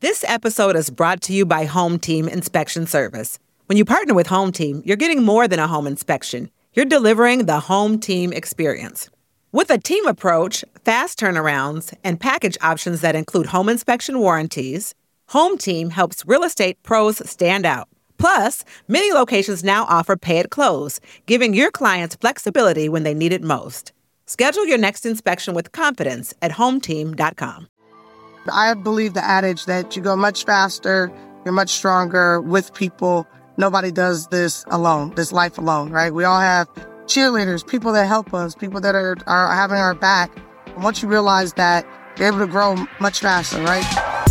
This episode is brought to you by Home Team Inspection Service. When you partner with Home Team, you're getting more than a home inspection. You're delivering the Home Team experience. With a team approach, fast turnarounds, and package options that include home inspection warranties, Home Team helps real estate pros stand out. Plus, many locations now offer pay at close, giving your clients flexibility when they need it most. Schedule your next inspection with confidence at hometeam.com. I believe the adage that you go much faster, you're much stronger with people. Nobody does this alone, this life alone, right? We all have cheerleaders, people that help us, people that are having our back. And once you realize that, you're able to grow much faster, right?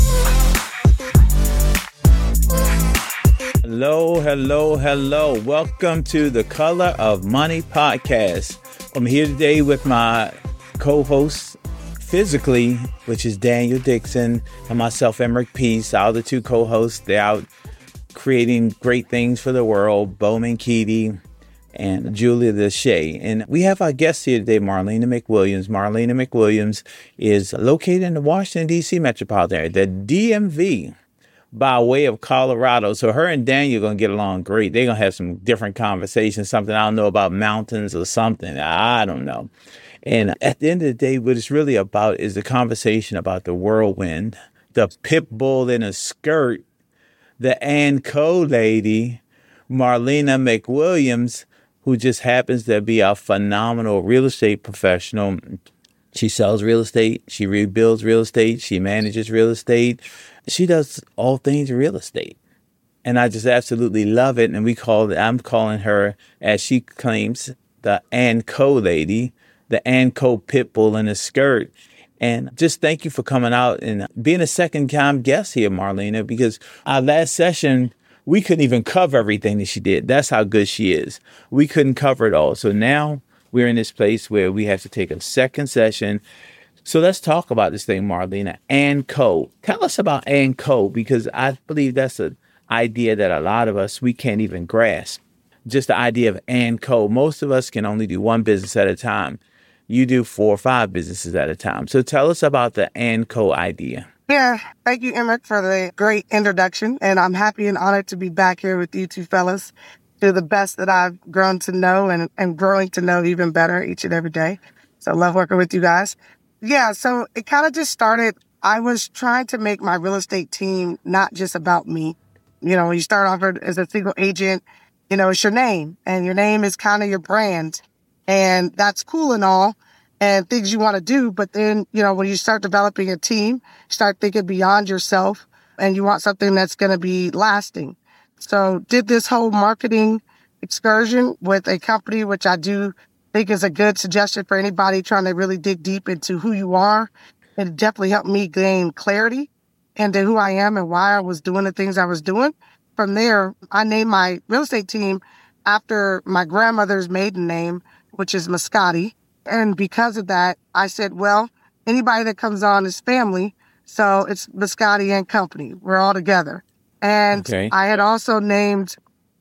Hello. Welcome to the Color of Money podcast. I'm here today with my co-host physically, which is Daniel Dixon, and myself, Emerick Peace. Our other two co-hosts, they're out creating great things for the world, Bowman Keaty and Julia Deshay. And we have our guest here today, Marlena McWilliams. Marlena McWilliams is located in the Washington, D.C. metropolitan area, the DMV, by way of Colorado. So her and Daniel are going to get along great. They're going to have some different conversations, something I don't know about mountains or something. I don't know. And at the end of the day, what it's really about is the conversation about the whirlwind, the pit bull in a skirt, the Ann Co. lady, Marlena McWilliams, who just happens to be a phenomenal real estate professional. She sells real estate. She rebuilds real estate. She manages real estate. She does all things real estate. And I just absolutely love it. And I'm calling her, as she claims, the Ann Co. lady, the Ann Co. pit bull in a skirt. And just thank you for coming out and being a second-time guest here, Marlena, because our last session, we couldn't even cover everything that she did. That's how good she is. We couldn't cover it all. So now we're in this place where we have to take a second session. So let's talk about this thing, Marlena. Ann Co. Tell us about Ann Co., because I believe that's an idea that a lot of us, we can't even grasp. Just the idea of Ann Co. Most of us can only do one business at a time. You do 4 or 5 businesses at a time. So tell us about the Ann Co. idea. Yeah, thank you, Emerick, for the great introduction. And I'm happy and honored to be back here with you two fellas. You're the best that I've grown to know and growing to know even better each and every day. So I love working with you guys. Yeah, so it kind of just started. I was trying to make my real estate team not just about me. You know, when you start off as a single agent, you know, it's your name. And your name is kind of your brand. And that's cool and all, and things you want to do. But then, you know, when you start developing a team, start thinking beyond yourself, and you want something that's going to be lasting. So did this whole marketing excursion with a company, which I do think is a good suggestion for anybody trying to really dig deep into who you are. It definitely helped me gain clarity into who I am and why I was doing the things I was doing. From there, I named my real estate team after my grandmother's maiden name, which is Mascotti. And because of that, I said, well, anybody that comes on is family. So it's Mascotti and Company. We're all together. And okay. I had also named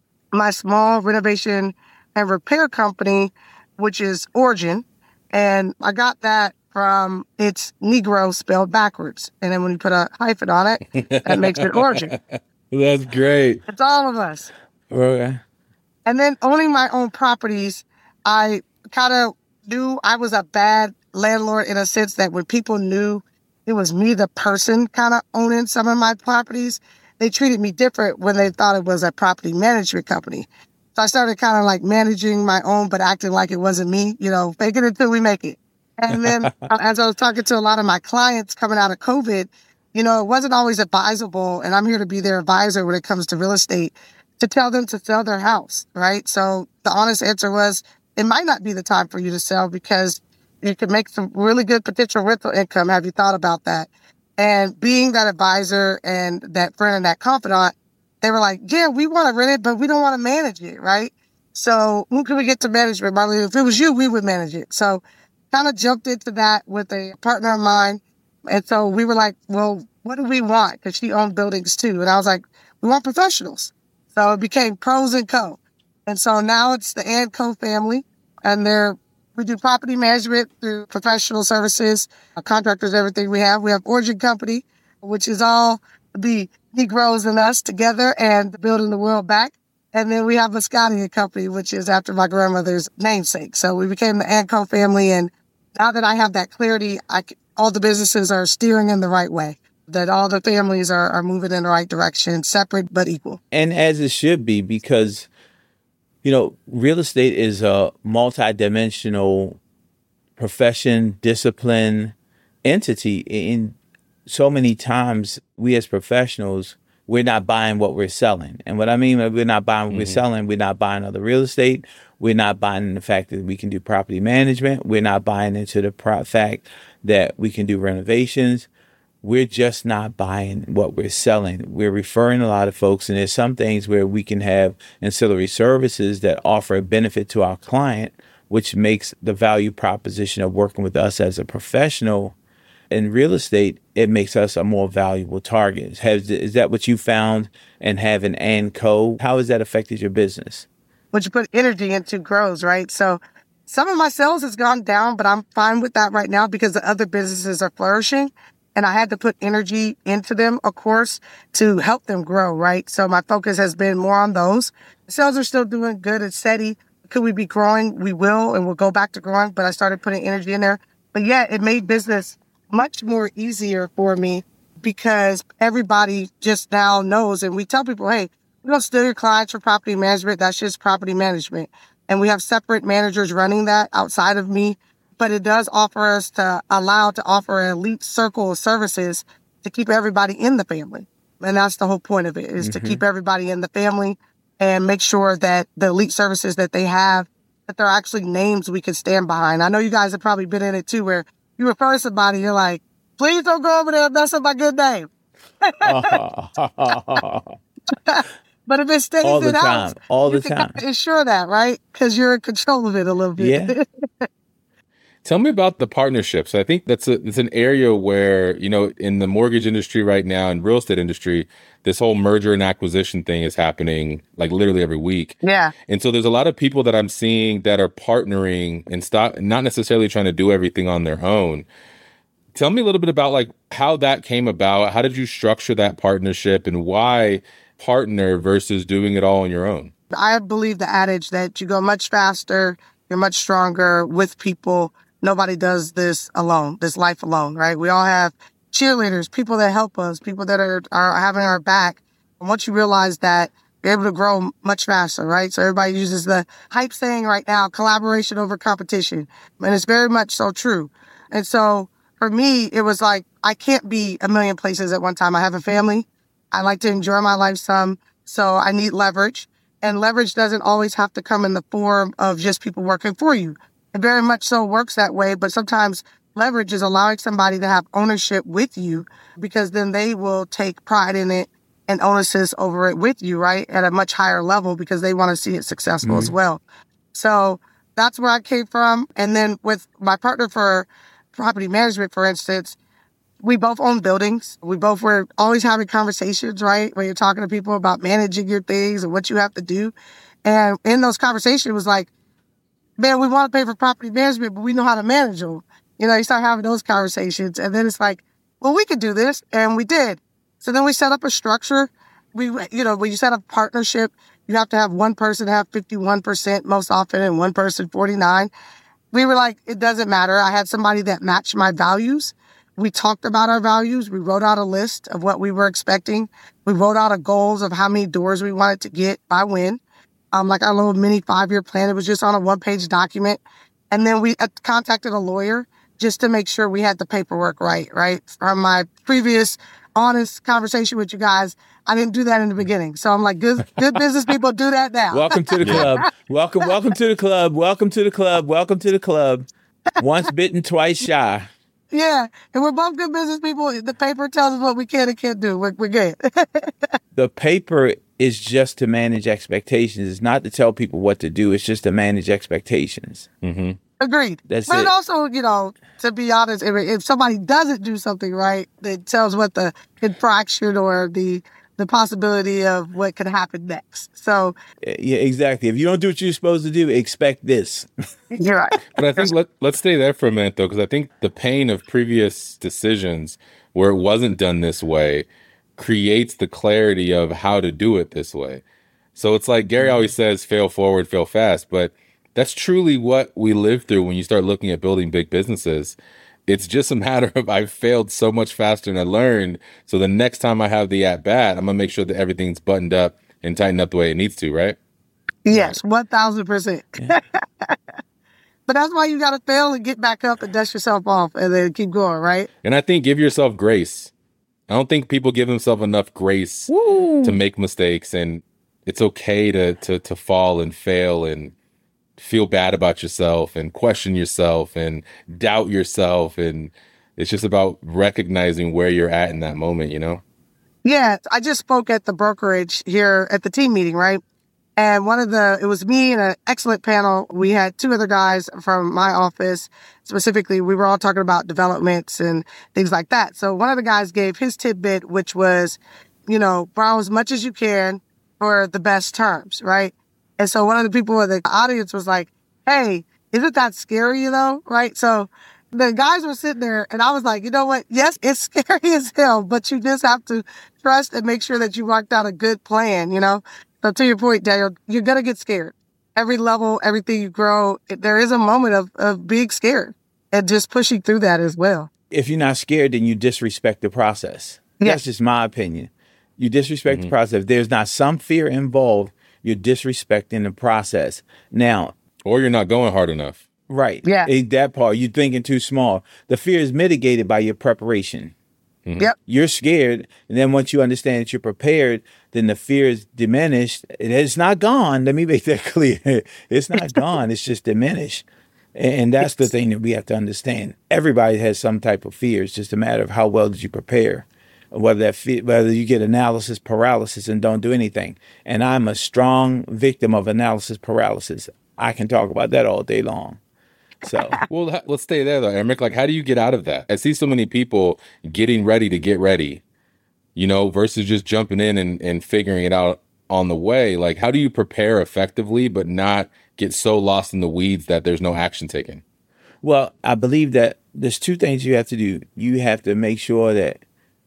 my small renovation and repair company, which is Origin. And I got that from it's Negro spelled backwards. And then when you put a hyphen on it, that makes it Origin. That's great. It's all of us. Okay. And then owning my own properties, I kind of knew I was a bad landlord in a sense that when people knew it was me, the person kind of owning some of my properties, they treated me different when they thought it was a property management company. So I started kind of like managing my own, but acting like it wasn't me, you know, fake it until we make it. And then as I was talking to a lot of my clients coming out of COVID, you know, it wasn't always advisable, and I'm here to be their advisor when it comes to real estate, to tell them to sell their house, right? So the honest answer was, it might not be the time for you to sell because you could make some really good potential rental income. Have you thought about that? And being that advisor and that friend and that confidant, they were like, yeah, we want to rent it, but we don't want to manage it, right? So who can we get to manage it? Marlena, if it was you, we would manage it. So kind of jumped into that with a partner of mine. And so we were like, well, what do we want? Because she owned buildings too. And I was like, we want professionals. So it became Pros and Co. And so now it's the Ann Co. family. And we do property management through professional services, contractors, everything we have. We have Origin Company, which is all the Negroes and us together and building the world back. And then we have a Scotty Company, which is after my grandmother's namesake. So we became the Anco family. And now that I have that clarity, all the businesses are steering in the right way, that all the families are moving in the right direction, separate but equal. And as it should be, because, real estate is a multidimensional profession, discipline, entity. In so many times, we as professionals, we're not buying what we're selling. And what I mean by we're not buying what we're selling, we're not buying other real estate. We're not buying the fact that we can do property management. We're not buying into the fact that we can do renovations. We're just not buying what we're selling. We're referring a lot of folks, and there's some things where we can have ancillary services that offer a benefit to our client, which makes the value proposition of working with us as a professional in real estate, it makes us a more valuable target. Is that what you found in having Anco? How has that affected your business? What you put energy into grows, right? So some of my sales has gone down, but I'm fine with that right now because the other businesses are flourishing. And I had to put energy into them, of course, to help them grow, right? So my focus has been more on those. Sales are still doing good and steady. Could we be growing? We will, and we'll go back to growing. But I started putting energy in there. But yeah, it made business much more easier for me because everybody just now knows. And we tell people, hey, we don't steal your clients for property management. That's just property management. And we have separate managers running that outside of me. But it does offer us to offer an elite circle of services to keep everybody in the family. And that's the whole point of it, is to keep everybody in the family and make sure that the elite services that they have, that they're actually names we can stand behind. I know you guys have probably been in it too, where you refer somebody, you're like, please don't go over there and mess up my good name. But if it stays all the in time, house, you can ensure that, right? Because you're in control of it a little bit. Yeah. Tell me about the partnerships. I think it's an area where, in the mortgage industry right now and real estate industry, this whole merger and acquisition thing is happening like literally every week. Yeah. And so there's a lot of people that I'm seeing that are partnering and not necessarily trying to do everything on their own. Tell me a little bit about like how that came about. How did you structure that partnership and why partner versus doing it all on your own? I believe the adage that you go much faster, you're much stronger with people. Nobody does this alone, this life alone, right? We all have cheerleaders, people that help us, people that are having our back. And once you realize that, you're able to grow much faster, right? So everybody uses the hype saying right now, collaboration over competition. And it's very much so true. And so for me, it was like, I can't be a million places at one time. I have a family. I like to enjoy my life some. So I need leverage. And leverage doesn't always have to come in the form of just people working for you. It very much so works that way, but sometimes leverage is allowing somebody to have ownership with you because then they will take pride in it and onus over it with you, right? At a much higher level because they want to see it successful as well. So that's where I came from. And then with my partner for property management, for instance, we both own buildings. We both were always having conversations, right? When you're talking to people about managing your things and what you have to do. And in those conversations, it was like, man, we want to pay for property management, but we know how to manage them. You start having those conversations. And then it's like, well, we could do this. And we did. So then we set up a structure. When you set up a partnership, you have to have one person have 51% most often and one person 49%. We were like, it doesn't matter. I had somebody that matched my values. We talked about our values. We wrote out a list of what we were expecting. We wrote out a goals of how many doors we wanted to get by when. Like our little mini 5-year plan. It was just on a 1-page document. And then we contacted a lawyer just to make sure we had the paperwork right? From my previous honest conversation with you guys, I didn't do that in the beginning. So I'm like, good business people do that now. Welcome to the club. Welcome to the club. Welcome to the club. Welcome to the club. Once bitten, twice shy. Yeah. And we're both good business people. The paper tells us what we can and can't do. We're good. The paper is just to manage expectations. It's not to tell people what to do. It's just to manage expectations. Mm-hmm. Agreed. That's but it. Also, to be honest, if somebody doesn't do something right, it tells what the infraction or the possibility of what could happen next. So yeah, exactly. If you don't do what you're supposed to do, expect this. You're right. But I think let's stay there for a minute, though, because I think the pain of previous decisions where it wasn't done this way creates the clarity of how to do it this way. So it's like Gary always says, fail forward, fail fast. But that's truly what we live through when you start looking at building big businesses. It's just a matter of I failed so much faster than I learned. So the next time I have the at bat, I'm going to make sure that everything's buttoned up and tightened up the way it needs to, right? Yes, 1,000%. Yeah. But that's why you got to fail and get back up and dust yourself off and then keep going, right? And I think give yourself grace. I don't think people give themselves enough grace to make mistakes, and it's okay to fall and fail and feel bad about yourself and question yourself and doubt yourself. And it's just about recognizing where you're at in that moment, you know? Yeah, I just spoke at the brokerage here at the team meeting, right? And it was me and an excellent panel. We had two other guys from my office. Specifically, we were all talking about developments and things like that. So one of the guys gave his tidbit, which was, borrow as much as you can for the best terms, right? And so one of the people in the audience was like, hey, isn't that scary, right? So the guys were sitting there and I was like, you know what? Yes, it's scary as hell, but you just have to trust and make sure that you worked out a good plan, So to your point, Daniel, you're going to get scared. Every level, everything you grow, there is a moment of being scared and just pushing through that as well. If you're not scared, then you disrespect the process. Yeah. That's just my opinion. You disrespect the process. If there's not some fear involved, you're disrespecting the process. Now, or you're not going hard enough. Right. Yeah. That part, you're thinking too small. The fear is mitigated by your preparation. Mm-hmm. Yep. You're scared, and then once you understand that you're prepared, then the fear is diminished. It's not gone. Let me make that clear. It's not gone. It's just diminished. And that's the thing that we have to understand. Everybody has some type of fear. It's just a matter of how well did you prepare. Whether you get analysis paralysis and don't do anything. And I'm a strong victim of analysis paralysis. I can talk about that all day long. So, well, let's stay there though, Emerick. Like, how do you get out of that? I see so many people getting ready to get ready, versus just jumping in and figuring it out on the way. Like, how do you prepare effectively, but not get so lost in the weeds that there's no action taken? Well, I believe that there's two things you have to do. You have to make sure that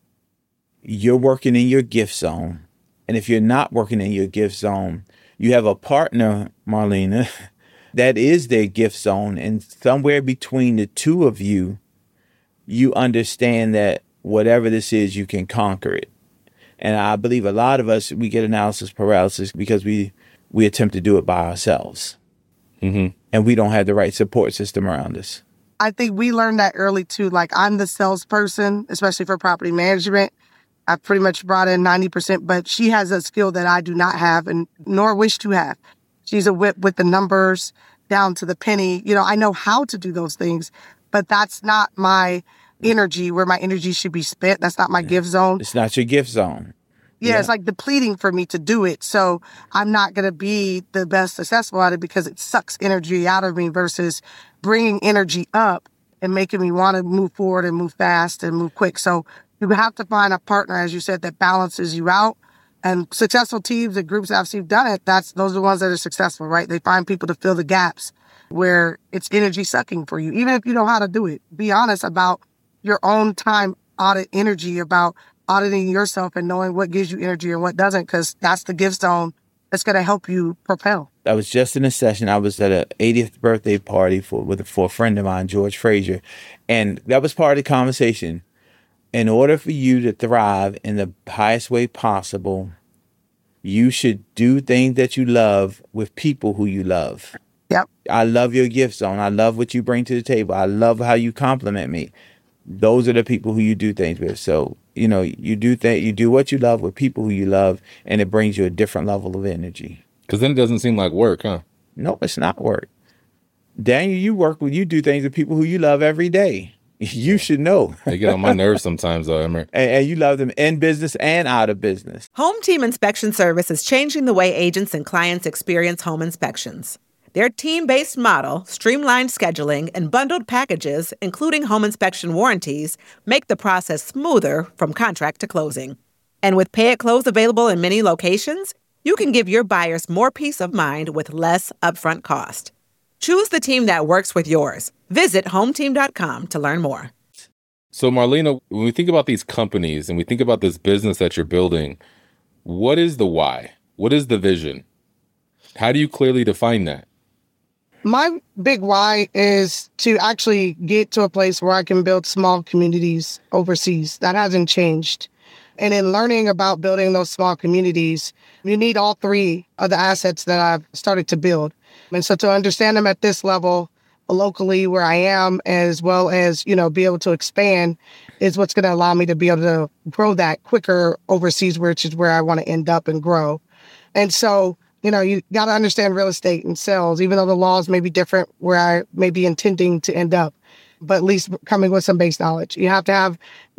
you're working in your gift zone. And if you're not working in your gift zone, you have a partner, Marlena, that is their gift zone. And somewhere between the two of you, you understand that whatever this is, you can conquer it. And I believe a lot of us, we get analysis paralysis because we attempt to do it by ourselves. Mm-hmm. And we don't have the right support system around us. I think we learned that early too. Like, I'm the salesperson, especially for property management. I pretty much brought in 90%, but she has a skill that I do not have and nor wish to have. She's a whip with the numbers down to the penny. I know how to do those things, but that's not my energy, where my energy should be spent. That's not my gift zone. It's not your gift zone. Yeah, it's like depleting for me to do it. So I'm not going to be the best successful at it because it sucks energy out of me versus bringing energy up and making me want to move forward and move fast and move quick. So you have to find a partner, as you said, that balances you out. And successful teams and groups that I've seen done it, those are the ones that are successful, right? They find people to fill the gaps where it's energy sucking for you. Even if you know how to do it, be honest about your own time audit energy, about auditing yourself and knowing what gives you energy and what doesn't, because that's the gift zone that's going to help you propel. I was just in a session. I was at an 80th birthday party for a friend of mine, George Frazier. And that was part of the conversation. In order for you to thrive in the highest way possible, you should do things that you love with people who you love. Yep. I love your gift zone. I love what you bring to the table. I love how you compliment me. Those are the people who you do things with. So, you do what you love with people who you love, and it brings you a different level of energy. Because then it doesn't seem like work, huh? No, it's not work. Daniel, you do things with people who you love every day. You should know. They get on my nerves sometimes, though, Emerick. And you love them in business and out of business. Home Team Inspection Service is changing the way agents and clients experience home inspections. Their team-based model, streamlined scheduling, and bundled packages, including home inspection warranties, make the process smoother from contract to closing. And with Pay at Close available in many locations, you can give your buyers more peace of mind with less upfront cost. Choose the team that works with yours. Visit hometeam.com to learn more. So Marlena, when we think about these companies and we think about this business that you're building, what is the why? What is the vision? How do you clearly define that? My big why is to actually get to a place where I can build small communities overseas. That hasn't changed. And in learning about building those small communities, you need all three of the assets that I've started to build. And so to understand them at this level, locally where I am, as well as, be able to expand, is what's going to allow me to be able to grow that quicker overseas, which is where I want to end up and grow. And so, you got to understand real estate and sales, even though the laws may be different where I may be intending to end up, but at least coming with some base knowledge. You have to have,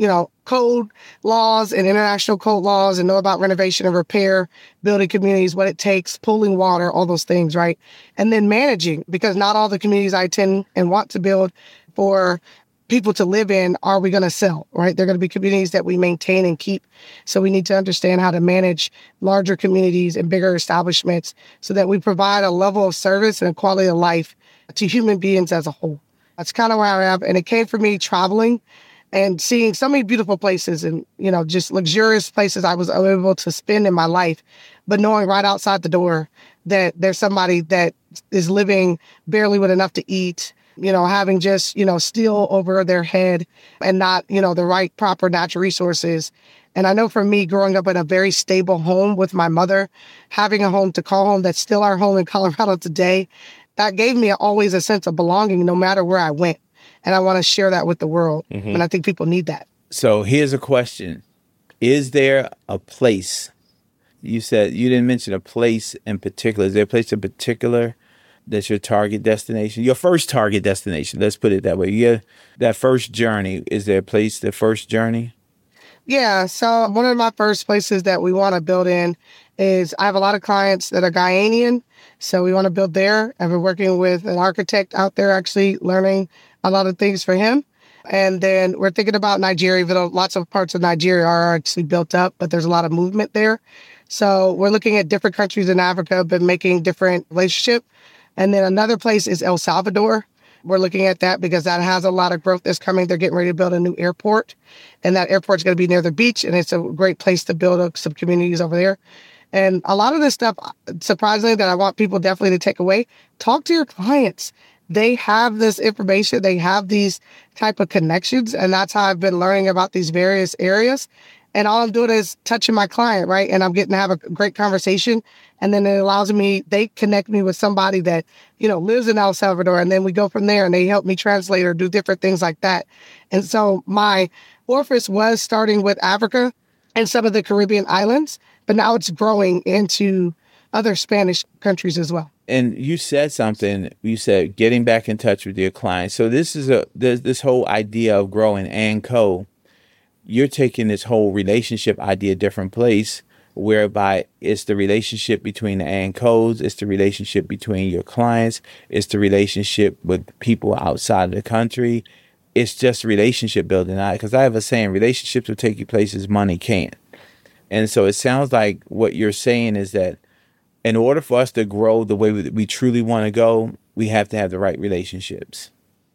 code laws and international code laws and know about renovation and repair, building communities, what it takes, pulling water, all those things, right? And then managing, because not all the communities I tend and want to build for people to live in are we going to sell, right? They're going to be communities that we maintain and keep. So we need to understand how to manage larger communities and bigger establishments so that we provide a level of service and a quality of life to human beings as a whole. That's kind of where I am. And it came from me traveling and seeing so many beautiful places and, just luxurious places I was able to spend in my life, but knowing right outside the door that there's somebody that is living barely with enough to eat, having just, steel over their head and not, the right proper natural resources. And I know for me, growing up in a very stable home with my mother, having a home to call home that's still our home in Colorado today, that gave me always a sense of belonging no matter where I went. And I want to share that with the world. Mm-hmm. And I think people need that. So here's a question. Is there a place? You said you didn't mention a place in particular. Is there a place in particular that's your target destination? Your first target destination, let's put it that way. Yeah, that first journey, is there a place, the first journey? Yeah, so one of my first places that we want to build in is I have a lot of clients that are Guyanian, so we want to build there. And we're working with an architect out there actually learning a lot of things for him. And then we're thinking about Nigeria, even though lots of parts of Nigeria are actually built up, but there's a lot of movement there. So we're looking at different countries in Africa, but making different relationship. And then another place is El Salvador. We're looking at that because that has a lot of growth that's coming. They're getting ready to build a new airport, and that airport's going to be near the beach, and it's a great place to build up some communities over there. And a lot of this stuff, surprisingly, that I want people definitely to take away, talk to your clients. They have this information. They have these type of connections, and that's how I've been learning about these various areas. And all I'm doing is touching my client, right? And I'm getting to have a great conversation. And then it allows me, they connect me with somebody that, lives in El Salvador. And then we go from there and they help me translate or do different things like that. And so my orifice was starting with Africa and some of the Caribbean islands, but now it's growing into other Spanish countries as well. And you said something, you said getting back in touch with your clients. So this is this whole idea of growing and co. You're taking this whole relationship idea a different place, whereby it's the relationship between the ANCOs, it's the relationship between your clients, it's the relationship with people outside of the country. It's just relationship building. Because I have a saying, relationships will take you places money can't. And so it sounds like what you're saying is that in order for us to grow the way we truly want to go, we have to have the right relationships.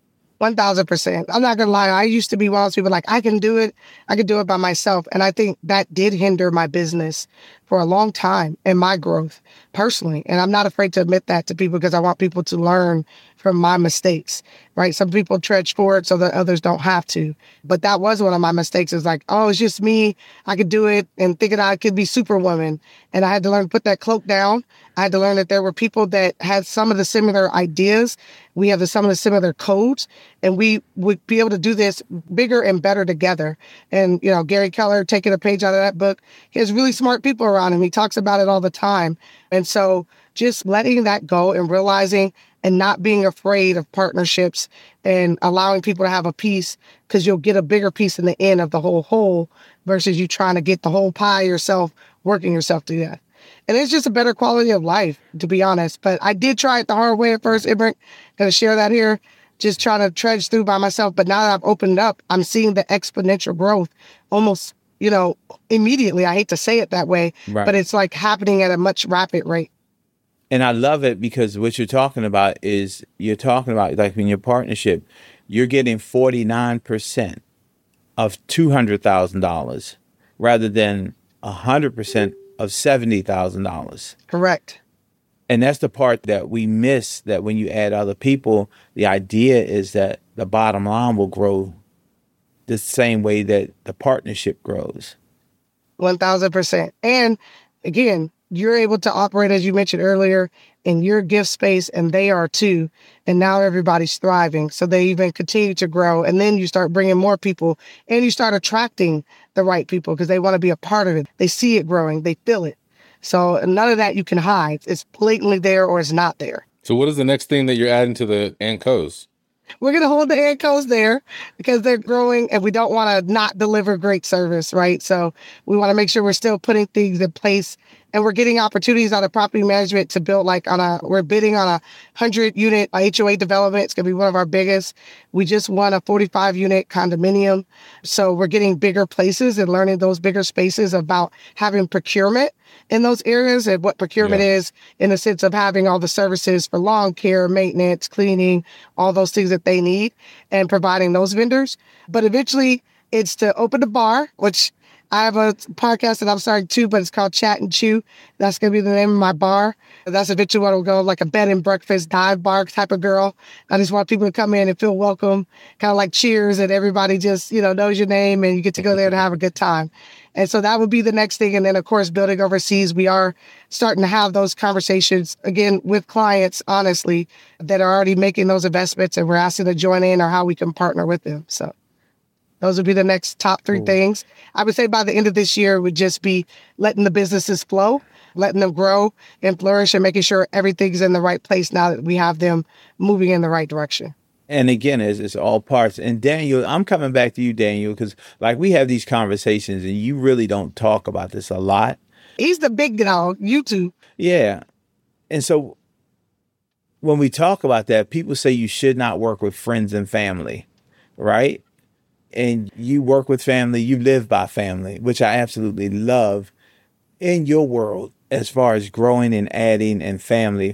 1,000%. I'm not going to lie. I used to be one of those people like, I can do it. I can do it by myself. And I think that did hinder my business for a long time and my growth personally. And I'm not afraid to admit that to people because I want people to learn from my mistakes, right? Some people trudge forward so that others don't have to. But that was one of my mistakes. Is like, oh, it's just me. I could do it, and thinking I could be Superwoman. And I had to learn to put that cloak down. I had to learn that there were people that had some of the similar ideas. We have some of the similar codes, and we would be able to do this bigger and better together. And, Gary Keller, taking a page out of that book, he has really smart people around him. He talks about it all the time. And so just letting that go and realizing and not being afraid of partnerships and allowing people to have a piece, because you'll get a bigger piece in the end of the whole versus you trying to get the whole pie yourself, working yourself to death. And it's just a better quality of life, to be honest. But I did try it the hard way at first, Imric. Going to share that here. Just trying to trudge through by myself. But now that I've opened up, I'm seeing the exponential growth almost, immediately. I hate to say it that way, right. But it's like happening at a much rapid rate. And I love it because what you're talking about like in your partnership, you're getting 49% of $200,000 rather than 100% of $70,000. Correct. And that's the part that we miss, that when you add other people, the idea is that the bottom line will grow the same way that the partnership grows. 1,000%. And again, you're able to operate, as you mentioned earlier, in your gift space, and they are too. And now everybody's thriving. So they even continue to grow. And then you start bringing more people and you start attracting the right people because they want to be a part of it. They see it growing. They feel it. So none of that you can hide. It's blatantly there or it's not there. So what is the next thing that you're adding to the Ancos? We're going to hold the Ancos there because they're growing and we don't want to not deliver great service, right? So we want to make sure we're still putting things in place and we're getting opportunities out of property management to build we're bidding on a 100-unit HOA development. It's going to be one of our biggest. We just won a 45-unit condominium. So we're getting bigger places and learning those bigger spaces about having procurement in those areas and what procurement is in the sense of having all the services for lawn care, maintenance, cleaning, all those things that they need and providing those vendors. But eventually it's to open the bar, which I have a podcast that I'm starting too, but it's called Chat and Chew. That's going to be the name of my bar. That's eventually what will go, like a bed and breakfast dive bar type of girl. I just want people to come in and feel welcome, kind of like Cheers, and everybody just, knows your name and you get to go there and have a good time. And so that would be the next thing. And then, of course, building overseas, we are starting to have those conversations, again, with clients, honestly, that are already making those investments and we're asking to join in or how we can partner with them. So those would be the next top three things. I would say by the end of this year would just be letting the businesses flow, letting them grow and flourish and making sure everything's in the right place now that we have them moving in the right direction. And again, it's all parts. And Daniel, I'm coming back to you, Daniel, because we have these conversations and you really don't talk about this a lot. He's the big dog, you two. Yeah. And so when we talk about that, people say you should not work with friends and family, right? And you work with family, you live by family, which I absolutely love in your world as far as growing and adding and family.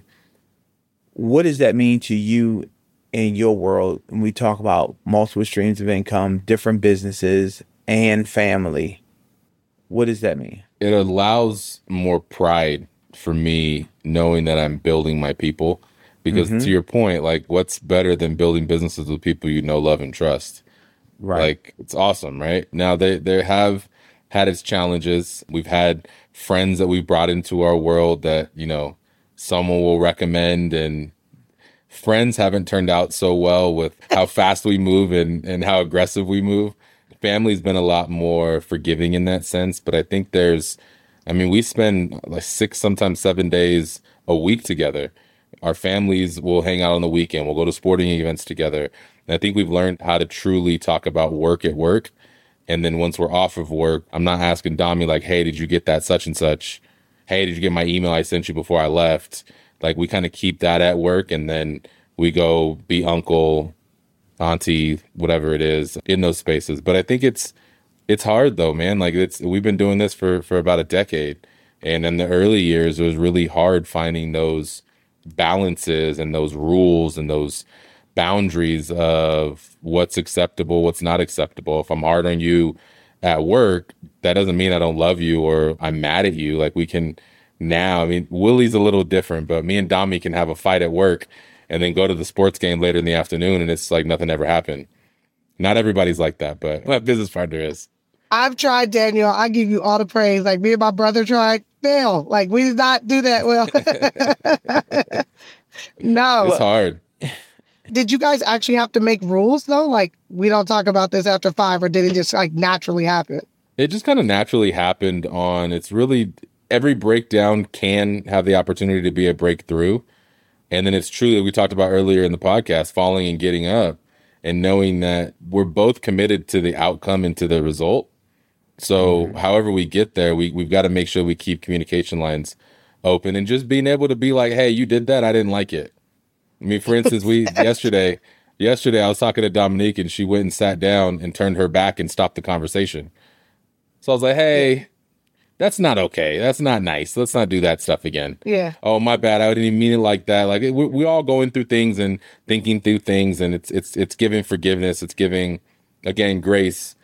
What does that mean to you in your world when we talk about multiple streams of income, different businesses, and family? What does that mean? It allows more pride for me knowing that I'm building my people. Because to your point, what's better than building businesses with people you know, love, and trust? Right. It's awesome, right? Now, they have had its challenges. We've had friends that we brought into our world that, someone will recommend, and friends haven't turned out so well with how fast we move and how aggressive we move. Family's been a lot more forgiving in that sense, but I think we spend 6, sometimes 7 days a week together. Our families will hang out on the weekend. We'll go to sporting events together. And I think we've learned how to truly talk about work at work. And then once we're off of work, I'm not asking Dami hey, did you get that such and such? Hey, did you get my email I sent you before I left? We kind of keep that at work, and then we go be uncle, auntie, whatever it is in those spaces. But I think it's hard though, man. We've been doing this for about a decade. And in the early years, it was really hard finding those balances and those rules and those boundaries of what's acceptable, what's not acceptable. If I'm hard on you at work, that doesn't mean I don't love you or I'm mad at you. We can now, Willie's a little different, but me and Dami can have a fight at work and then go to the sports game later in the afternoon and it's like nothing ever happened. Not everybody's like that, but my business partner is. I've tried, Daniel. I give you all the praise. Me and my brother tried. Fail. We did not do that well. No. It's hard. Did you guys actually have to make rules though? We don't talk about this after 5, or did it just naturally happen? It just kind of naturally happened it's really every breakdown can have the opportunity to be a breakthrough. And then it's true that we talked about earlier in the podcast, falling and getting up and knowing that we're both committed to the outcome and to the result. So however we get there, we've got to make sure we keep communication lines open and just being able to be hey, you did that. I didn't like it. For instance, yesterday I was talking to Dominique and she went and sat down and turned her back and stopped the conversation. So I was like, hey, that's not okay. That's not nice. Let's not do that stuff again. Yeah. Oh, my bad. I didn't even mean it like that. We're all going through things and thinking through things, and it's giving forgiveness. It's giving, again, grace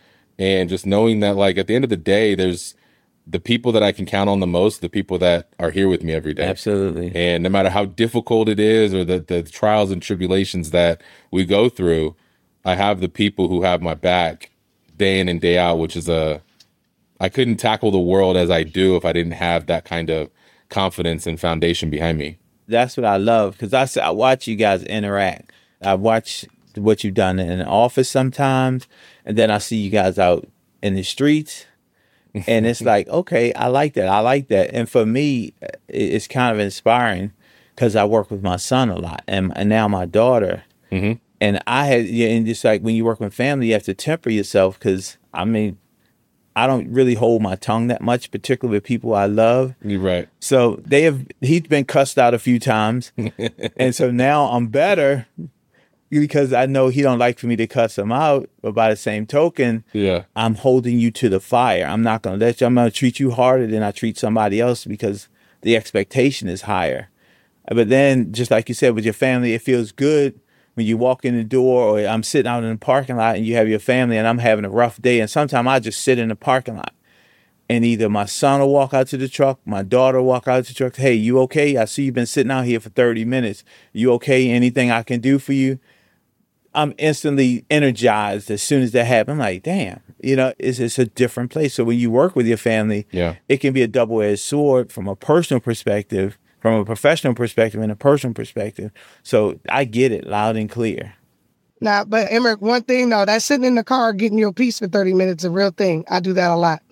And just knowing that, like, at the end of the day, there's the people that I can count on the most, the people that are here with me every day. Absolutely. And no matter how difficult it is or the trials and tribulations that we go through, I have the people who have my back day in and day out, which is I couldn't tackle the world as I do if I didn't have that kind of confidence and foundation behind me. That's what I love, because I watch you guys interact. I watch what you've done in the office sometimes, and then I see you guys out in the streets, and it's like, okay, I like that. I like that. And for me, it's kind of inspiring because I work with my son a lot, and now my daughter. Mm-hmm. And and just like when you work with family, you have to temper yourself, because I mean, I don't really hold my tongue that much, particularly with people I love. You're right. So he's been cussed out a few times. And so now I'm better because I know he don't like for me to cuss him out. But by the same token, Yeah. I'm holding you to the fire. I'm not going to let you, I'm going to treat you harder than I treat somebody else because the expectation is higher. But then, just like you said, with your family, it feels good when you walk in the door, or I'm sitting out in the parking lot and you have your family and I'm having a rough day. And sometimes I just sit in the parking lot and either my son will walk out to the truck, my daughter will walk out to the truck. Hey, you okay? I see you've been sitting out here for 30 minutes. You okay? Anything I can do for you? I'm instantly energized as soon as that happens. I'm like, damn, it's a different place. So when you work with your family, Yeah. it can be a double-edged sword from a personal perspective, from a professional perspective, and a personal perspective. So I get it loud and clear. Now, but Emerick, one thing though, that's sitting in the car getting your piece for 30 minutes is a real thing. I do that a lot.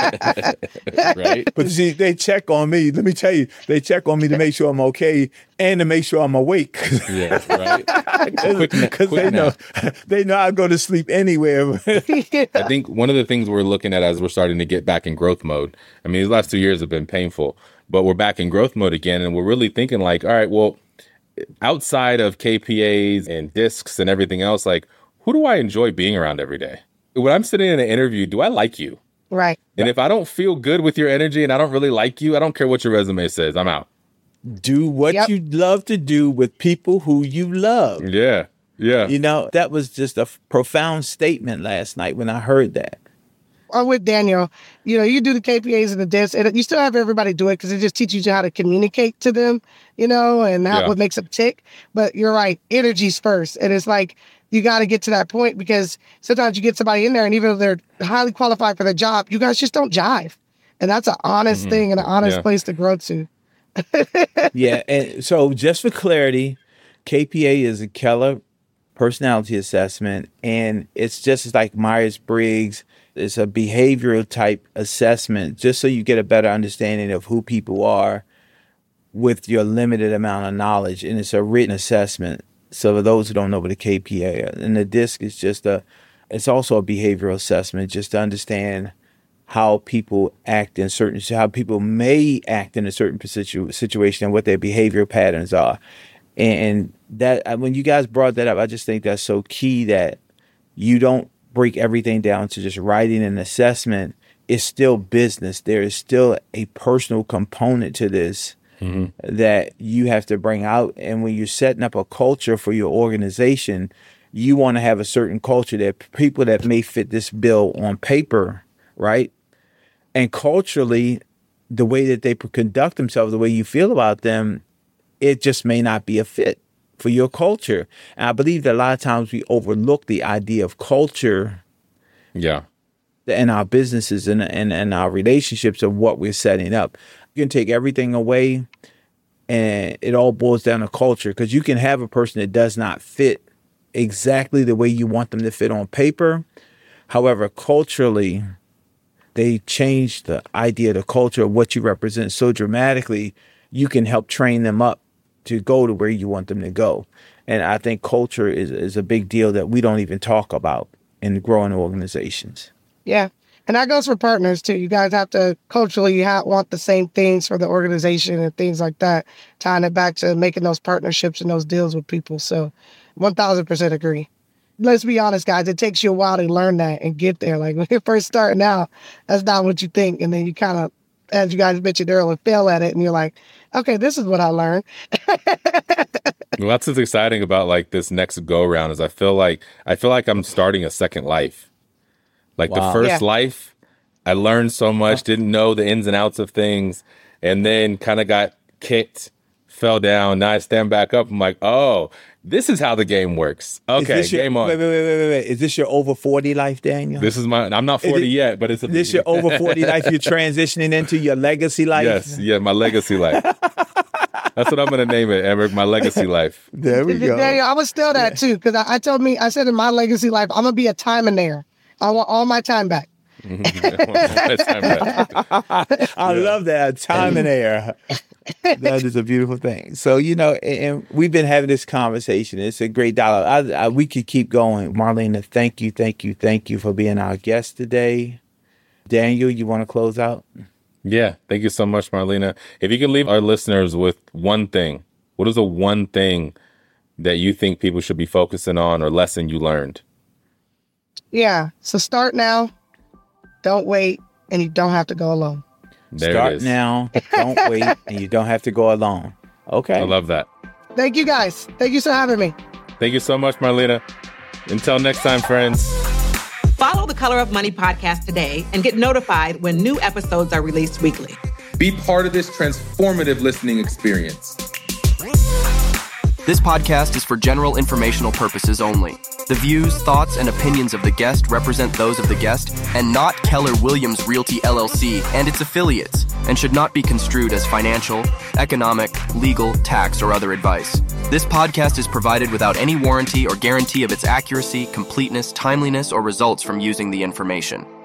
Right. But see, they check on me. Let me tell you, they check on me to make sure I'm okay and to make sure I'm awake. Yeah. Right. Because they know I go to sleep anywhere. I think one of the things we're looking at as we're starting to get back in growth mode, I mean, these last 2 years have been painful, but we're back in growth mode again. And we're really thinking like, all right, well, outside of KPAs and discs and everything else, like, who do I enjoy being around every day? When I'm sitting in an interview, do I like you? Right. And if I don't feel good with your energy and I don't really like you, I don't care what your resume says. I'm out. Do what you love to do with people who you love. Yeah. Yeah. That was just a profound statement last night when I heard that. Or with Daniel, you do the KPAs and the discs, and you still have everybody do it because it just teaches you how to communicate to them, and what makes them tick. But you're right, energy's first. And it's like, you got to get to that point because sometimes you get somebody in there and even though they're highly qualified for the job, you guys just don't jive. And that's an honest thing and an honest place to grow to. Yeah. And so just for clarity, KPA is a Keller personality assessment. And it's just like Myers-Briggs. It's a behavioral type assessment, just so you get a better understanding of who people are with your limited amount of knowledge. And it's a written assessment. So for those who don't know what a KPA is, and the DISC is it's also a behavioral assessment, just to understand how people act how people may act in a certain situation and what their behavioral patterns are. And that, when you guys brought that up, I just think that's so key that you don't break everything down to just writing an assessment. It's still business. There is still a personal component to this that you have to bring out. And when you're setting up a culture for your organization, you want to have a certain culture that people that may fit this bill on paper, right? And culturally, the way that they conduct themselves, the way you feel about them, it just may not be a fit for your culture. And I believe that a lot of times we overlook the idea of culture in our businesses and our relationships of what we're setting up. You can take everything away and it all boils down to culture, because you can have a person that does not fit exactly the way you want them to fit on paper. However, culturally, they change the idea, the culture of what you represent so dramatically, you can help train them up to go to where you want them to go. And I think culture is a big deal that we don't even talk about in growing organizations. Yeah. And that goes for partners too. You guys have to culturally want the same things for the organization and things like that, tying it back to making those partnerships and those deals with people. So 1000% agree. Let's be honest, guys, it takes you a while to learn that and get there. Like when you're first starting out, that's not what you think. And then you kind of, as you guys mentioned earlier, fail at it. And you're like, okay, this is what I learned. Well, that's what's exciting about like this next go around is I feel like I'm starting a second life. Like Wow. the first life, I learned so much, didn't know the ins and outs of things, and then kind of got kicked, fell down. Now I stand back up. I'm like, oh, this is how the game works. Okay, game on. Wait. Is this your over 40 life, Daniel? This is I'm not 40 yet, but it's this your over 40 life. You're transitioning into your legacy life. Yes, yeah, my legacy life. That's what I'm going to name it, Emerick, my legacy life. There we go. Daniel, I would steal that too, because I said in my legacy life, I'm going to be a timeonaire. I want all my time back. I love that. Time and air. That is a beautiful thing. So, and we've been having this conversation. It's a great dialogue. We could keep going. Marlena, thank you for being our guest today. Daniel, you want to close out? Yeah, thank you so much, Marlena. If you could leave our listeners with one thing, what is the one thing that you think people should be focusing on or lesson you learned? Yeah, so start now. Don't wait, and you don't have to go alone. Start now. Don't wait, and you don't have to go alone. Okay. I love that. Thank you, guys. Thank you for having me. Thank you so much, Marlena. Until next time, friends. Follow the Color of Money podcast today and get notified when new episodes are released weekly. Be part of this transformative listening experience. This podcast is for general informational purposes only. The views, thoughts, and opinions of the guest represent those of the guest and not Keller Williams Realty LLC and its affiliates, and should not be construed as financial, economic, legal, tax, or other advice. This podcast is provided without any warranty or guarantee of its accuracy, completeness, timeliness, or results from using the information.